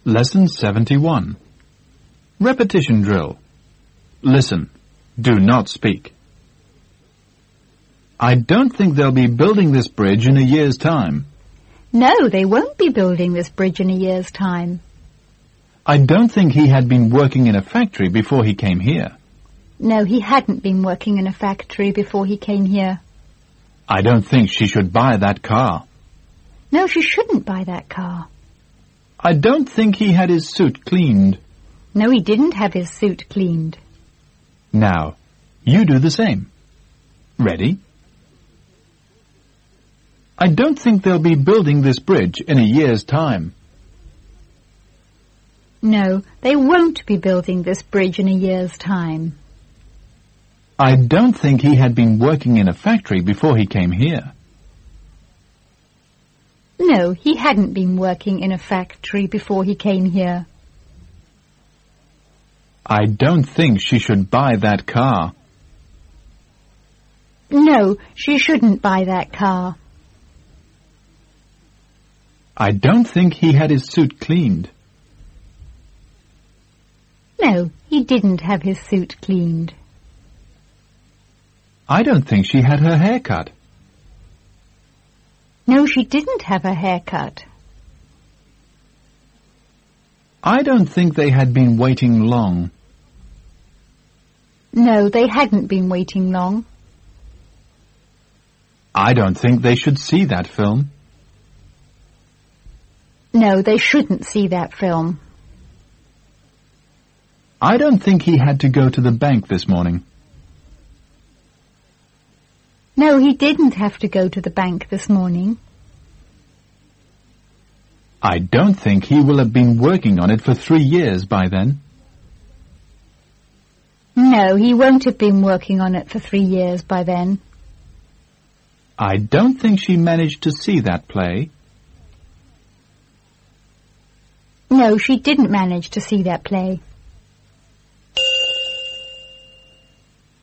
Lesson 71. Repetition drill. Listen. Do not speak. I don't think they'll be building this bridge in a year's time. No, they won't be building this bridge in a year's time. I don't think he had been working in a factory before he came here. No, he hadn't been working in a factory before he came here. I don't think she should buy that car. No, she shouldn't buy that car. I don't think he had his suit cleaned. No, he didn't have his suit cleaned. Now, you do the same. Ready? I don't think they'll be building this bridge in a year's time. No, they won't be building this bridge in a year's time. I don't think he had been working in a factory before he came here. No, he hadn't been working in a factory before he came here. I don't think she should buy that car. No, she shouldn't buy that car. I don't think he had his suit cleaned. No, he didn't have his suit cleaned. I don't think she had her hair cut. No, she didn't have her hair cut. I don't think they had been waiting long. No, they hadn't been waiting long. I don't think they should see that film. No, they shouldn't see that film. I don't think he had to go to the bank this morning. No, he didn't have to go to the bank this morning. I don't think he will have been working on it for 3 years by then. No, he won't have been working on it for 3 years by then. I don't think she managed to see that play. No, she didn't manage to see that play.